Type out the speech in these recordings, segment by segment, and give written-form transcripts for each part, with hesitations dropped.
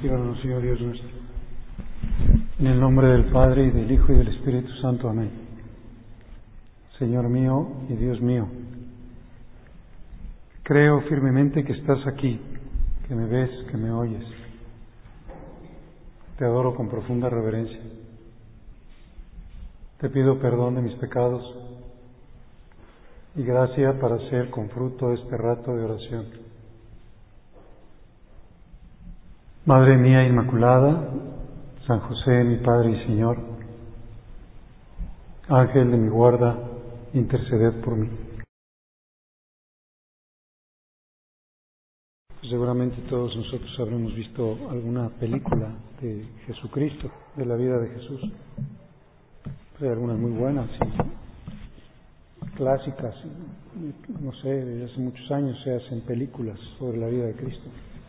Líbranos, Señor Dios nuestro. En el nombre del Padre, y del Hijo, y del Espíritu Santo. Amén. Señor mío y Dios mío, creo firmemente que estás aquí, que me ves, que me oyes. Te adoro con profunda reverencia. Te pido perdón de mis pecados y gracia para hacer con fruto este rato de oración. Madre mía Inmaculada, San José, mi Padre y Señor, Ángel de mi guarda, interceded por mí. Seguramente todos nosotros habremos visto alguna película de Jesucristo, de la vida de Jesús. Hay algunas muy buenas y clásicas, no sé, desde hace muchos años se hacen películas sobre la vida de Cristo.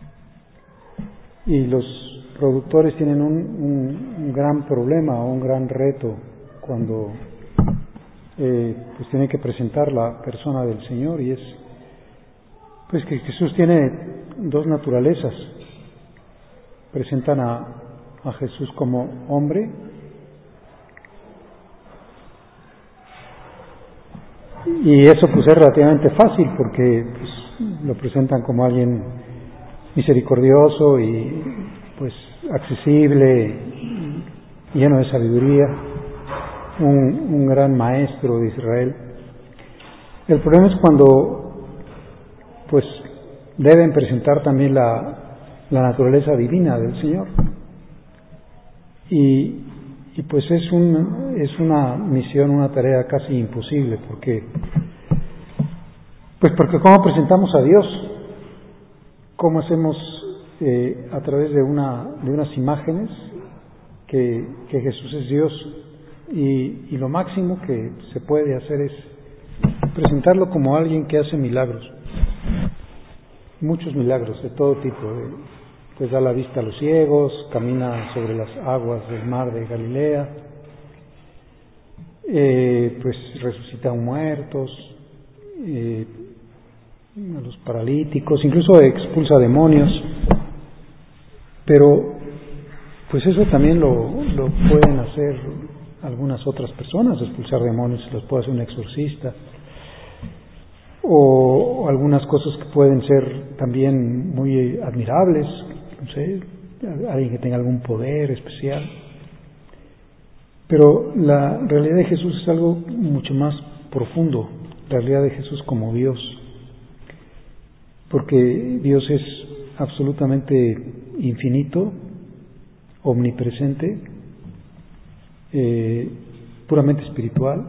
Y los productores tienen un gran problema o un gran reto cuando pues tienen que presentar la persona del Señor, y es pues que Jesús tiene dos naturalezas. Presentan a Jesús como hombre y eso pues es relativamente fácil porque pues, lo presentan como alguien misericordioso y pues accesible, lleno de sabiduría, un gran maestro de Israel. El problema es cuando pues deben presentar también la naturaleza divina del Señor, y pues es una misión, una tarea casi imposible, porque ¿cómo presentamos a Dios? ¿Cómo hacemos a través de unas imágenes que Jesús es Dios? Y lo máximo que se puede hacer es presentarlo como alguien que hace milagros, muchos milagros de todo tipo, pues da la vista a los ciegos, camina sobre las aguas del mar de Galilea, pues resucita a muertos, a los paralíticos, incluso expulsa demonios. Pero pues eso también lo pueden hacer algunas otras personas, expulsar demonios los puede hacer un exorcista, o algunas cosas que pueden ser también muy admirables, no sé, alguien que tenga algún poder especial. Pero la realidad de Jesús es algo mucho más profundo, la realidad de Jesús como Dios, porque Dios es absolutamente infinito, omnipresente, puramente espiritual,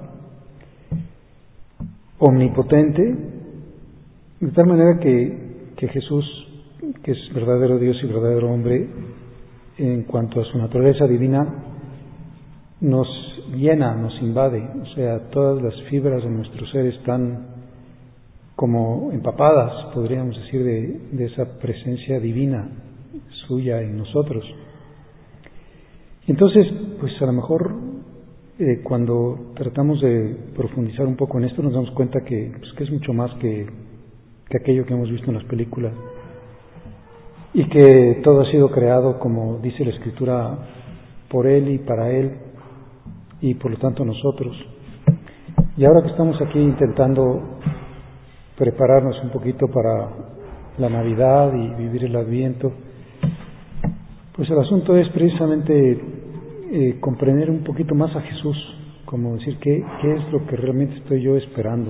omnipotente, de tal manera que Jesús, que es verdadero Dios y verdadero hombre, en cuanto a su naturaleza divina, nos llena, nos invade, o sea, todas las fibras de nuestro ser están como empapadas, podríamos decir, de esa presencia divina suya en nosotros. Entonces, pues a lo mejor cuando tratamos de profundizar un poco en esto nos damos cuenta que es mucho más que aquello que hemos visto en las películas, y que todo ha sido creado, como dice la Escritura, por Él y para Él, y por lo tanto nosotros. Y ahora que estamos aquí intentando prepararnos un poquito para la Navidad y vivir el Adviento, pues el asunto es precisamente comprender un poquito más a Jesús, como decir qué es lo que realmente estoy yo esperando,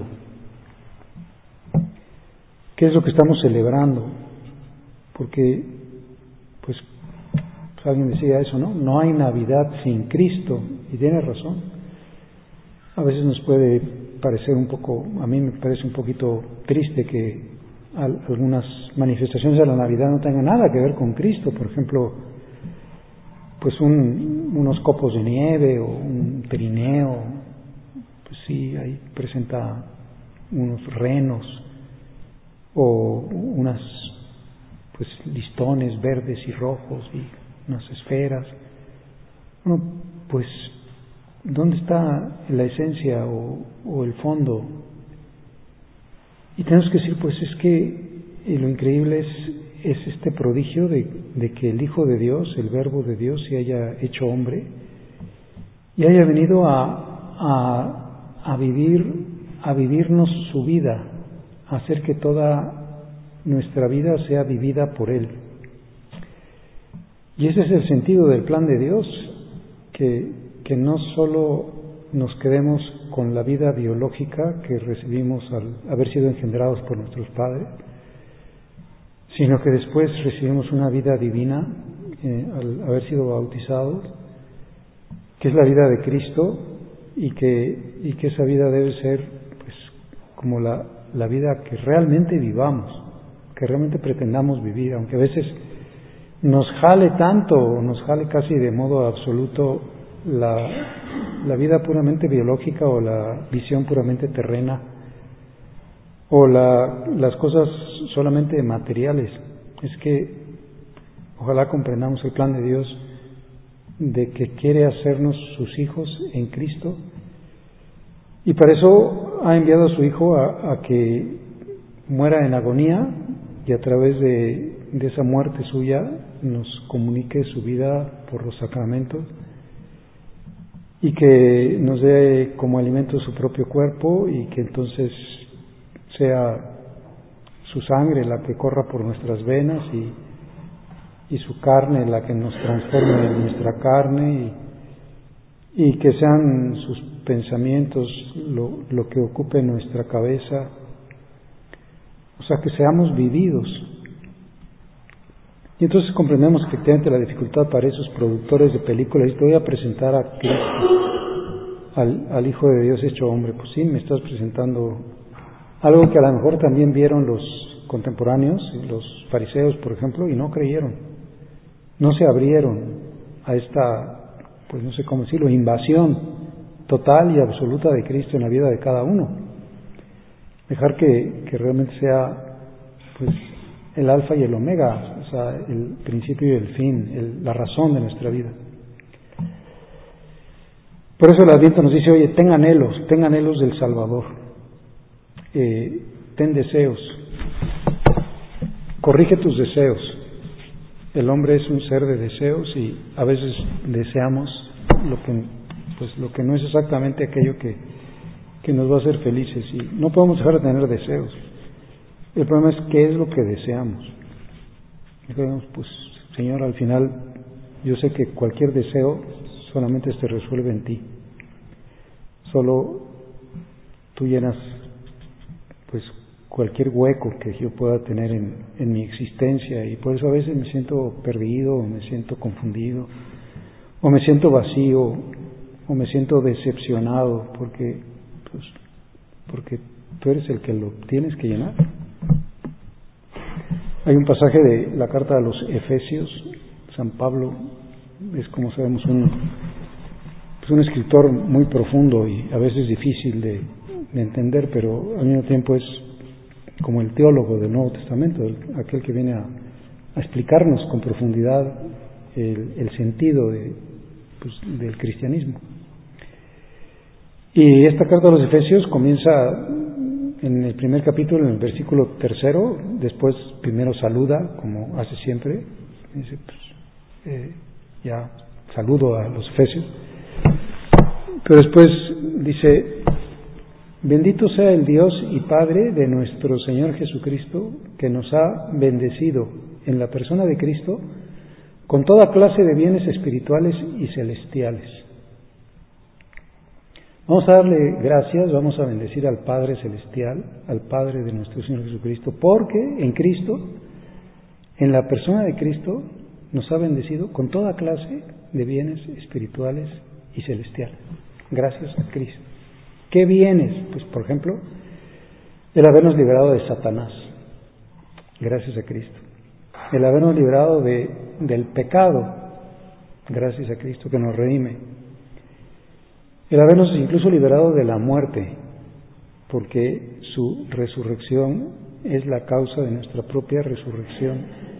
qué es lo que estamos celebrando, porque pues alguien decía eso, no hay Navidad sin Cristo, y tiene razón. A veces nos puede parecer un poco, a mí me parece un poquito triste que algunas manifestaciones de la Navidad no tengan nada que ver con Cristo. Por ejemplo, pues unos copos de nieve o un trineo, pues sí, ahí presenta unos renos o unas pues listones verdes y rojos y unas esferas. Bueno, pues ¿dónde está la esencia o el fondo? Y tenemos que decir, pues es que lo increíble es este prodigio de que el Hijo de Dios, el Verbo de Dios, se haya hecho hombre y haya venido a vivirnos su vida, a hacer que toda nuestra vida sea vivida por Él. Y ese es el sentido del plan de Dios, que no solo nos quedemos con la vida biológica que recibimos al haber sido engendrados por nuestros padres, sino que después recibimos una vida divina al haber sido bautizados, que es la vida de Cristo, y que esa vida debe ser pues como la vida que realmente vivamos, que realmente pretendamos vivir, aunque a veces nos jale tanto, nos jale casi de modo absoluto la vida puramente biológica o la visión puramente terrena o las cosas solamente materiales. Es que ojalá comprendamos el plan de Dios de que quiere hacernos sus hijos en Cristo, y para eso ha enviado a su Hijo a que muera en agonía y a través de esa muerte suya nos comunique su vida por los sacramentos, y que nos dé como alimento su propio cuerpo, y que entonces sea su sangre la que corra por nuestras venas y su carne la que nos transforme en nuestra carne, y que sean sus pensamientos lo que ocupe nuestra cabeza, o sea, que seamos vividos. Y entonces comprendemos efectivamente la dificultad para esos productores de películas. Y te voy a presentar a Cristo, al Hijo de Dios hecho hombre. Pues sí, me estás presentando algo que a lo mejor también vieron los contemporáneos, los fariseos, por ejemplo, y no creyeron, no se abrieron a esta, pues no sé cómo decirlo, invasión total y absoluta de Cristo en la vida de cada uno. Dejar que realmente sea pues el alfa y el omega, o sea, el principio y el fin, la razón de nuestra vida. Por eso el Adviento nos dice, oye, ten anhelos del Salvador, ten deseos, corrige tus deseos. El hombre es un ser de deseos y a veces deseamos lo que no es exactamente aquello que nos va a hacer felices, y no podemos dejar de tener deseos. El problema es qué es lo que deseamos. Y digamos, pues Señor, al final yo sé que cualquier deseo solamente se resuelve en ti. Solo tú llenas pues cualquier hueco que yo pueda tener en mi existencia, y por eso a veces me siento perdido, o me siento confundido, o me siento vacío, o me siento decepcionado, porque tú eres el que lo tienes que llenar. Hay un pasaje de la carta a los Efesios. San Pablo es, como sabemos, un escritor muy profundo y a veces difícil de entender, pero al mismo tiempo es como el teólogo del Nuevo Testamento, aquel que viene a explicarnos con profundidad el sentido del cristianismo. Y esta carta a los Efesios comienza en el primer capítulo, en el versículo 3, después primero saluda, como hace siempre, dice, ya saludo a los Efesios, pero después dice, bendito sea el Dios y Padre de nuestro Señor Jesucristo, que nos ha bendecido en la persona de Cristo con toda clase de bienes espirituales y celestiales. Vamos a darle gracias, vamos a bendecir al Padre Celestial, al Padre de nuestro Señor Jesucristo, porque en Cristo, en la persona de Cristo, nos ha bendecido con toda clase de bienes espirituales y celestiales. Gracias a Cristo. ¿Qué bienes? Pues, por ejemplo, el habernos liberado de Satanás. Gracias a Cristo. El habernos liberado del pecado. Gracias a Cristo que nos redime. El habernos incluso liberado de la muerte, porque su resurrección es la causa de nuestra propia resurrección.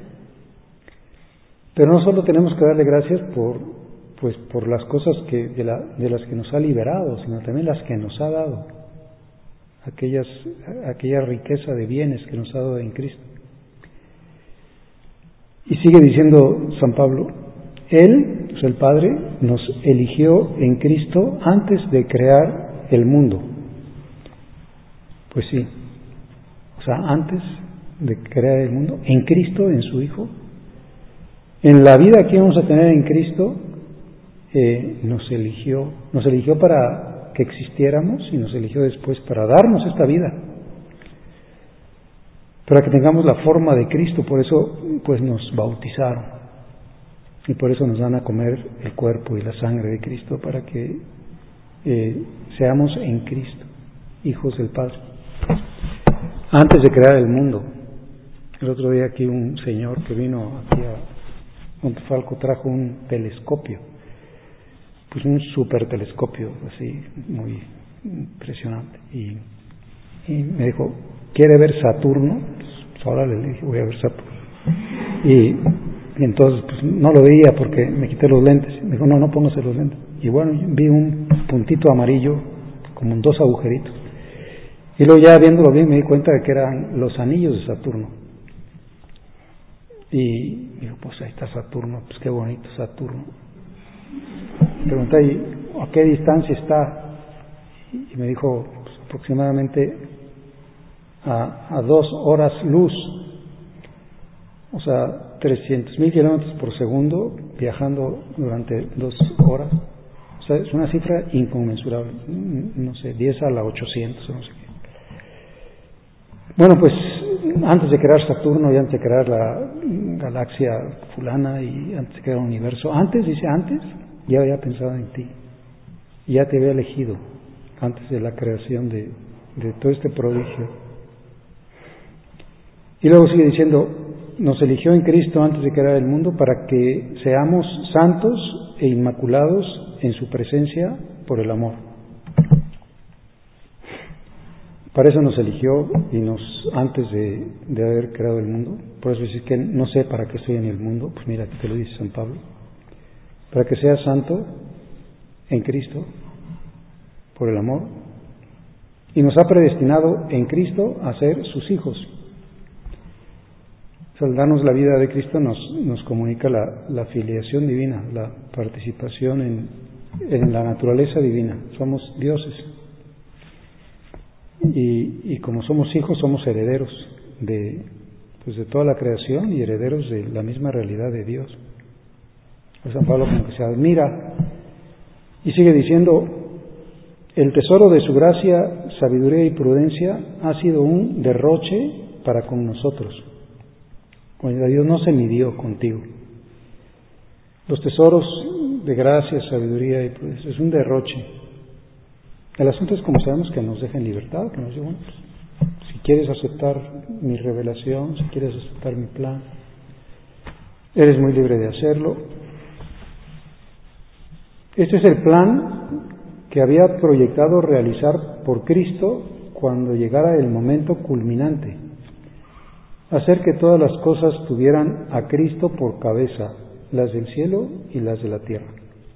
Pero no solo tenemos que darle gracias por las cosas de las que nos ha liberado, sino también las que nos ha dado, aquella riqueza de bienes que nos ha dado en Cristo. Y sigue diciendo San Pablo, Él, o sea, el Padre, nos eligió en Cristo antes de crear el mundo. Pues sí, o sea, antes de crear el mundo, en Cristo, en su Hijo, en la vida que vamos a tener en Cristo, nos eligió para que existiéramos y nos eligió después para darnos esta vida, para que tengamos la forma de Cristo. Por eso pues nos bautizaron y por eso nos dan a comer el cuerpo y la sangre de Cristo, para que seamos en Cristo, hijos del Padre, antes de crear el mundo. El otro día aquí un señor que vino aquí a Montefalco trajo un telescopio, pues un super telescopio así muy impresionante, y me dijo, ¿quiere ver Saturno? Pues ahora le dije, voy a ver Saturno. Y entonces pues no lo veía porque me quité los lentes. Me dijo, no póngase los lentes. Y bueno, vi un puntito amarillo como en 2 agujeritos, y luego ya viéndolo bien me di cuenta de que eran los anillos de Saturno. Y digo, pues ahí está Saturno, pues qué bonito Saturno. Pregunté, ¿y a qué distancia está? Y me dijo, pues, aproximadamente a 2 horas luz, o sea, 300,000 kilómetros por segundo, viajando durante 2 horas. O sea, es una cifra inconmensurable, no sé, 10 a la 800, no sé qué. Bueno, pues antes de crear Saturno y antes de crear la galaxia fulana y antes de crear el universo, antes ya había pensado en ti, ya te había elegido antes de la creación de todo este prodigio. Y luego sigue diciendo, nos eligió en Cristo antes de crear el mundo para que seamos santos e inmaculados en su presencia por el amor. Para eso nos eligió y antes de haber creado el mundo. Por eso dice que no sé para qué estoy en el mundo. Pues mira, aquí te lo dice San Pablo. Para que seas santo en Cristo por el amor. Y nos ha predestinado en Cristo a ser sus hijos. Al darnos la vida de Cristo nos comunica la filiación divina, la participación en la naturaleza divina. Somos dioses. Y como somos hijos, somos herederos de toda la creación y herederos de la misma realidad de Dios. San Pablo como que se admira y sigue diciendo, el tesoro de su gracia, sabiduría y prudencia ha sido un derroche para con nosotros. Cuando Dios no se midió contigo. Los tesoros de gracia, sabiduría y prudencia es un derroche. El asunto es, como sabemos, que nos deja en libertad, que nos diga, bueno, pues, si quieres aceptar mi revelación, si quieres aceptar mi plan, eres muy libre de hacerlo. Este es el plan que había proyectado realizar por Cristo cuando llegara el momento culminante, hacer que todas las cosas tuvieran a Cristo por cabeza, las del cielo y las de la tierra.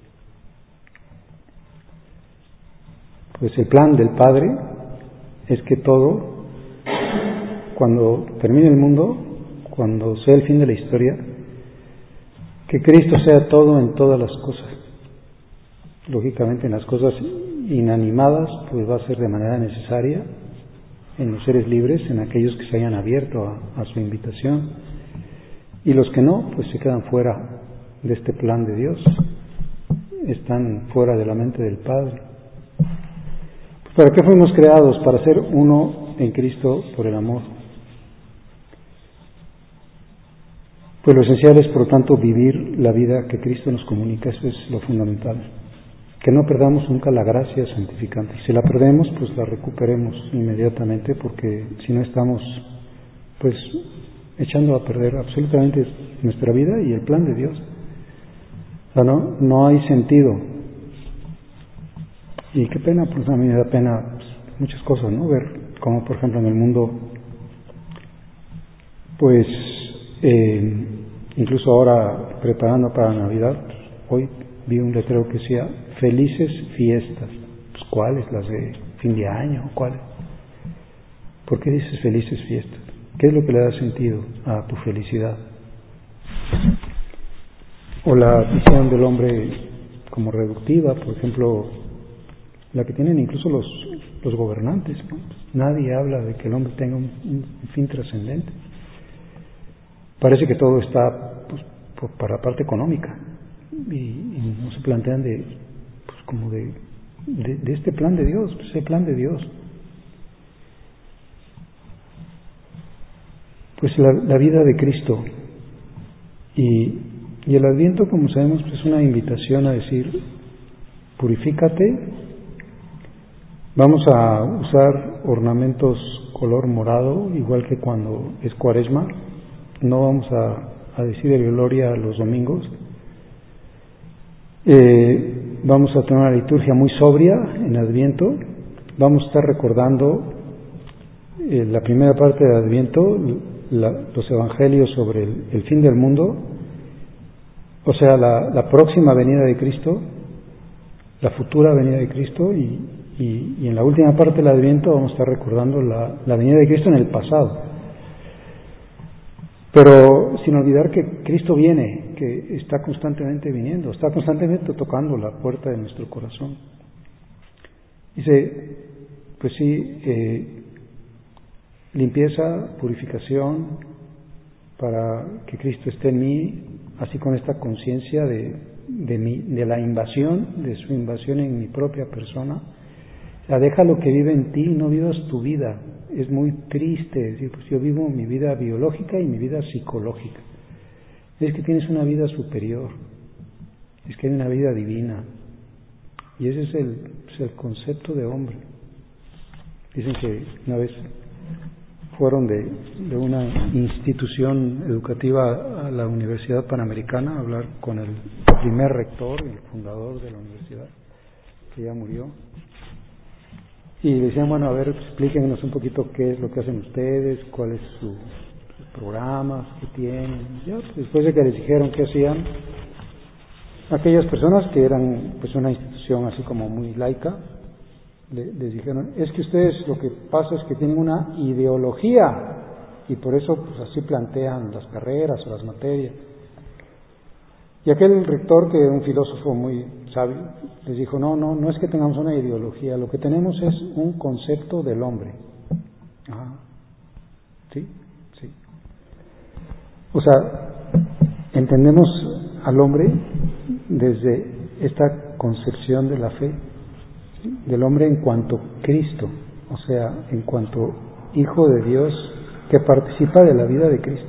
Pues el plan del Padre es que todo, cuando termine el mundo, cuando sea el fin de la historia, que Cristo sea todo en todas las cosas. Lógicamente en las cosas inanimadas pues va a ser de manera necesaria, en los seres libres, en aquellos que se hayan abierto a su invitación, y los que no, pues se quedan fuera de este plan de Dios, están fuera de la mente del Padre. ¿Para qué fuimos creados? Para ser uno en Cristo por el amor. Pues lo esencial es, por lo tanto, vivir la vida que Cristo nos comunica. Eso es lo fundamental. Que no perdamos nunca la gracia santificante. Si la perdemos, pues la recuperemos inmediatamente, porque si no estamos, pues, echando a perder absolutamente nuestra vida y el plan de Dios. O sea, no hay sentido. Y qué pena, pues a mí me da pena pues, muchas cosas, ¿no? Ver como, por ejemplo, en el mundo, pues, incluso ahora preparando para Navidad, hoy vi un letrero que decía felices fiestas. Pues, ¿cuáles? ¿Las de fin de año? ¿Cuáles? ¿Por qué dices felices fiestas? ¿Qué es lo que le da sentido a tu felicidad? o la visión del hombre como reductiva, por ejemplo, la que tienen incluso los gobernantes, ¿no? Nadie habla de que el hombre tenga un fin trascendente. Parece que todo está pues, para la parte económica y no se plantean como de este plan de Dios, pues, ese plan de Dios. Pues la vida de Cristo y el Adviento, como sabemos, pues, es una invitación a decir: purifícate. Vamos a usar ornamentos color morado, igual que cuando es Cuaresma. No vamos a decir el Gloria los domingos. Vamos a tener una liturgia muy sobria en Adviento. Vamos a estar recordando la primera parte de Adviento, los evangelios sobre el fin del mundo, o sea, la próxima venida de Cristo, la futura venida de Cristo, y en la última parte del Adviento vamos a estar recordando la venida de Cristo en el pasado. Pero sin olvidar que Cristo viene, que está constantemente viniendo, está constantemente tocando la puerta de nuestro corazón. Dice, pues sí, limpieza, purificación, para que Cristo esté en mí, así con esta conciencia de la invasión, de su invasión en mi propia persona. O sea, deja lo que vive en ti, no vivas tu vida. Es muy triste decir, pues yo vivo mi vida biológica y mi vida psicológica. Es que tienes una vida superior, es que hay una vida divina, y ese es el concepto de hombre. Dicen que una vez fueron de una institución educativa a la Universidad Panamericana a hablar con el primer rector y el fundador de la universidad, que ya murió. Y le decían, bueno, a ver, explíquenos un poquito qué es lo que hacen ustedes, cuáles sus programas que tienen. Ya, pues, después de que les dijeron qué hacían, aquellas personas que eran pues una institución así como muy laica, les dijeron, es que ustedes lo que pasa es que tienen una ideología y por eso pues así plantean las carreras o las materias. Y aquel rector, que era un filósofo muy sabio, les dijo, no es que tengamos una ideología, lo que tenemos es un concepto del hombre. Sí. O sea, entendemos al hombre desde esta concepción de la fe, ¿sí? Del hombre en cuanto Cristo, o sea, en cuanto Hijo de Dios que participa de la vida de Cristo.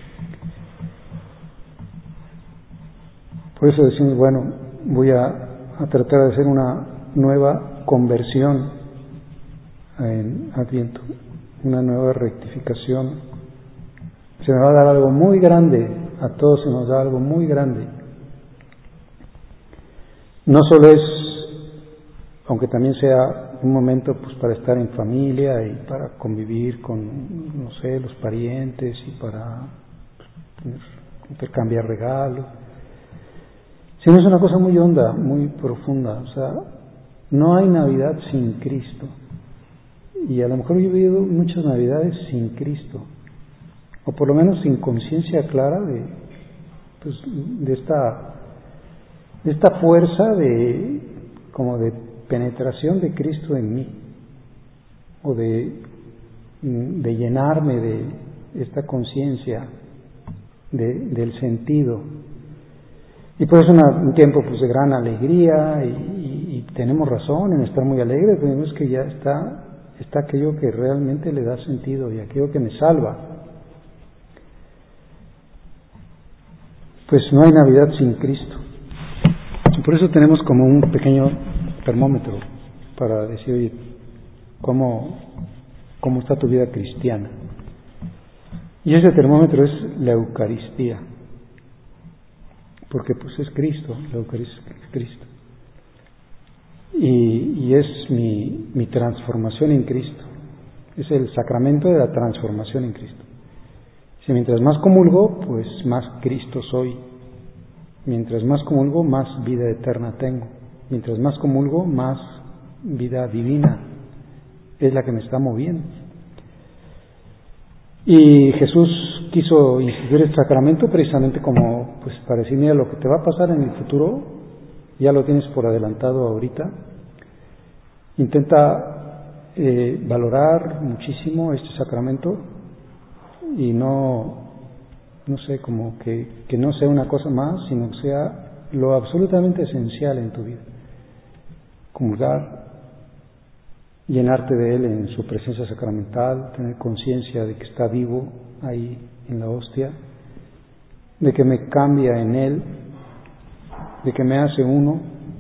Por eso decimos, bueno, voy a tratar de hacer una nueva conversión en Adviento, una nueva rectificación. Se me va a dar algo muy grande, a todos se nos da algo muy grande. No solo es, aunque también sea un momento pues para estar en familia y para convivir con, no sé, los parientes y para intercambiar regalos, sino es una cosa muy honda, muy profunda. O sea, no hay Navidad sin Cristo. Y a lo mejor yo he vivido muchas Navidades sin Cristo, o por lo menos sin conciencia clara de esta fuerza como de penetración de Cristo en mí, o de llenarme de esta conciencia del sentido. Y por eso un tiempo pues de gran alegría y tenemos razón en estar muy alegres, pero vemos que ya está aquello que realmente le da sentido y aquello que me salva. Pues no hay Navidad sin Cristo. Y por eso tenemos como un pequeño termómetro para decir, oye, ¿cómo está tu vida cristiana? Y ese termómetro es la Eucaristía. Porque pues es Cristo, la Eucaristía es Cristo. Y es mi transformación en Cristo. Es el sacramento de la transformación en Cristo. Si mientras más comulgo, pues más Cristo soy. Mientras más comulgo, más vida eterna tengo. Mientras más comulgo, más vida divina es la que me está moviendo. Y Jesús quiso instituir el sacramento precisamente como pues para decir, mira, lo que te va a pasar en el futuro, ya lo tienes por adelantado ahorita. Intenta valorar muchísimo este sacramento y no sé, como que no sea una cosa más, sino que sea lo absolutamente esencial en tu vida. Comulgar, llenarte de Él en su presencia sacramental, tener conciencia de que está vivo ahí en la hostia, de que me cambia en Él, de que me hace uno.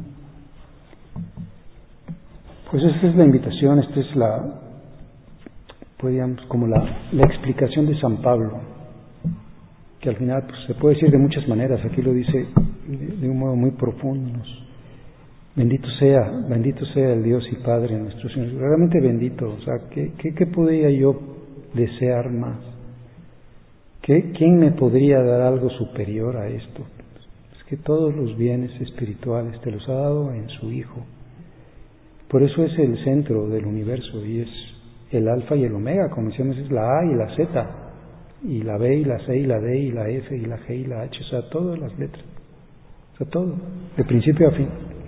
Pues esta es la invitación, esta es podríamos, como la explicación de San Pablo, que al final pues, se puede decir de muchas maneras. Aquí lo dice de un modo muy profundo. Bendito sea el Dios y Padre de nuestro Señor. Realmente bendito. O sea, ¿qué podría yo desear más? ¿Quién me podría dar algo superior a esto? Es que todos los bienes espirituales te los ha dado en su Hijo. Por eso es el centro del universo y es el alfa y el omega, como decíamos, es la A y la Z, y la B y la C y la D y la F y la G y la H, o sea, todas las letras, o sea, todo, de principio a fin.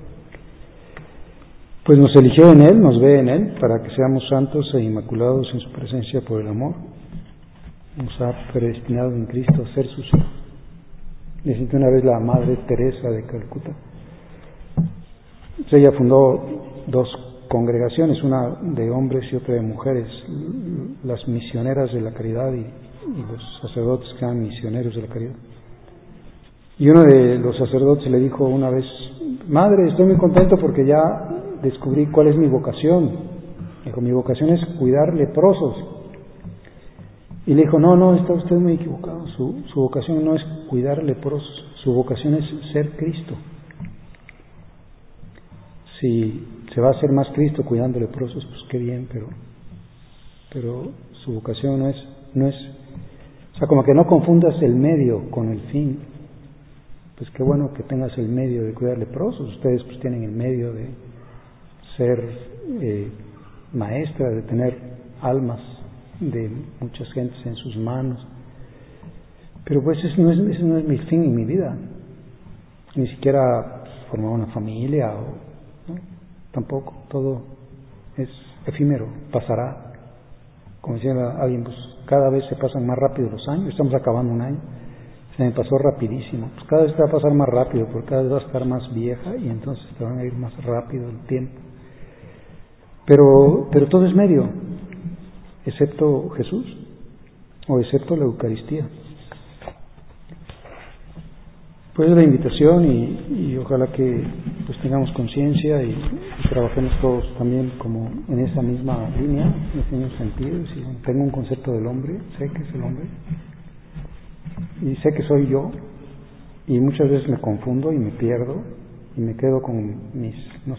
Pues nos eligió en Él, nos ve en Él, para que seamos santos e inmaculados en su presencia por el amor. Nos ha predestinado en Cristo a ser sus hijos. Necesito una vez la Madre Teresa de Calcuta. Ella fundó 2 congregaciones, una de hombres y otra de mujeres, las misioneras de la caridad y los sacerdotes que eran misioneros de la caridad. Y uno de los sacerdotes le dijo una vez: Madre, estoy muy contento porque ya descubrí cuál es mi vocación. Dijo: mi vocación es cuidar leprosos. Y le dijo: no, está usted muy equivocado, su vocación no es cuidar leprosos, su vocación es ser Cristo. Si se va a hacer más Cristo cuidando leprosos, pues qué bien, pero su vocación no es, o sea, como que no confundas el medio con el fin. Pues qué bueno que tengas el medio de cuidar leprosos. Ustedes pues tienen el medio de ser maestra, de tener almas de muchas gentes en sus manos. Pero pues ese no es mi fin en mi vida. Ni siquiera formar una familia ¿no? Tampoco, todo es efímero, pasará. Como decía alguien, pues cada vez se pasan más rápido los años, estamos acabando un año, se me pasó rapidísimo. Pues cada vez te va a pasar más rápido, porque cada vez vas a estar más vieja y entonces te van a ir más rápido el tiempo. Pero todo es medio, excepto Jesús, o excepto la Eucaristía. Pues es la invitación y ojalá que pues tengamos conciencia y trabajemos todos también como en esa misma línea, en ese mismo sentido. Si tengo un concepto del hombre, sé que es el hombre y sé que soy yo, y muchas veces me confundo y me pierdo y me quedo con mis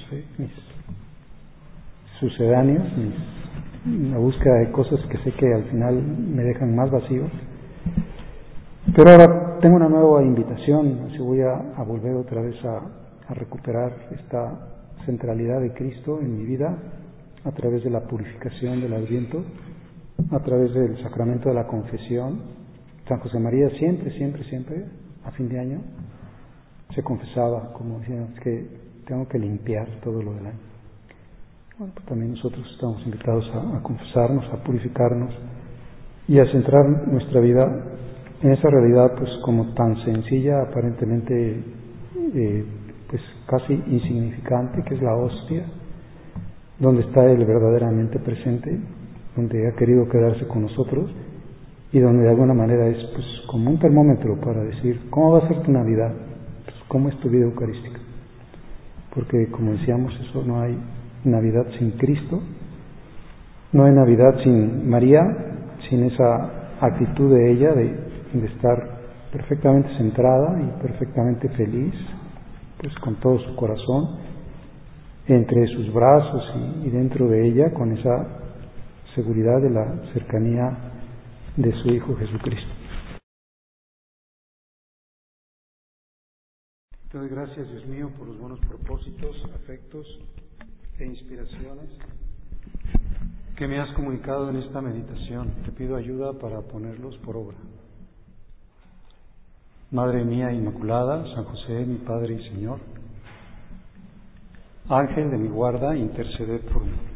sucedáneos, la búsqueda de cosas que sé que al final me dejan más vacío. Pero ahora tengo una nueva invitación, así voy a volver otra vez a recuperar esta centralidad de Cristo en mi vida a través de la purificación del Adviento, a través del sacramento de la confesión. San José María siempre, a fin de año, se confesaba, como decía, es que tengo que limpiar todo lo del año. Bueno, pues también nosotros estamos invitados a confesarnos, a purificarnos y a centrar nuestra vida en esa realidad pues como tan sencilla, aparentemente pues casi insignificante, que es la hostia, donde está Él verdaderamente presente, donde ha querido quedarse con nosotros y donde de alguna manera es pues como un termómetro para decir cómo va a ser tu Navidad, pues cómo es tu vida eucarística, porque como decíamos, eso, no hay Navidad sin Cristo, no hay Navidad sin María, sin esa actitud de ella de estar perfectamente centrada y perfectamente feliz, pues con todo su corazón entre sus brazos y dentro de ella, con esa seguridad de la cercanía de su Hijo Jesucristo. Te doy gracias, Dios mío, por los buenos propósitos, afectos e inspiraciones que me has comunicado en esta meditación. Te pido ayuda para ponerlos por obra. Madre mía Inmaculada, San José, mi Padre y Señor, Ángel de mi guarda, interceded por mí.